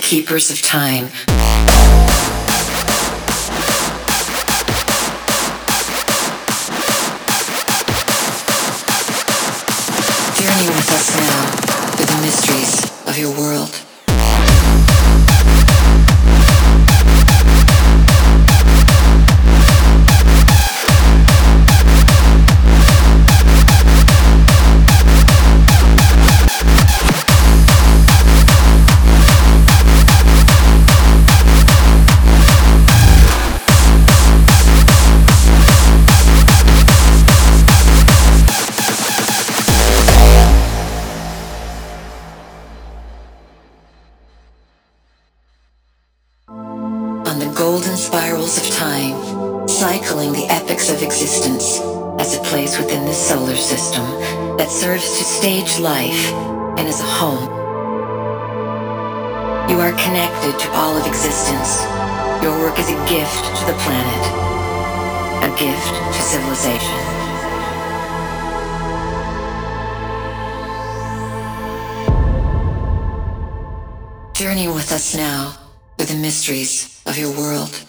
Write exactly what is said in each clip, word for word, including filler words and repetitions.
keepers of time. Journey with us now through the mysteries of your world. Golden spirals of time, cycling the epochs of existence as a place within this solar system that serves to stage life and is a home. You are connected to all of existence. Your work is a gift to the planet, a gift to civilization. Journey with us now through the mysteries of your world.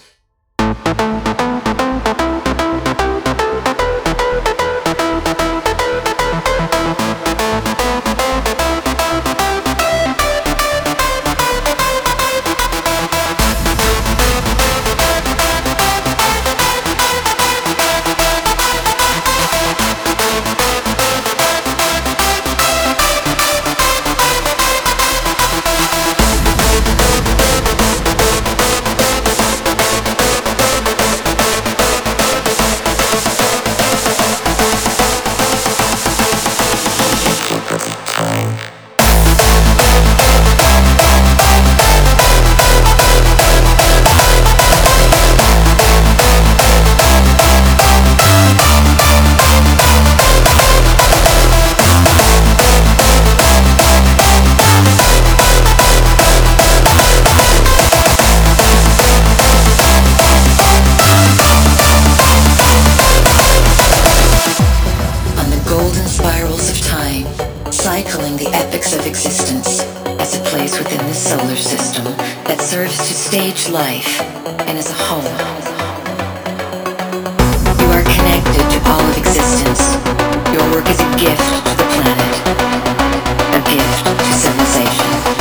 Cycling the epochs of existence as a place within the solar system that serves to stage life and is a home. You are connected to all of existence. Your work is a gift to the planet, a gift to civilization.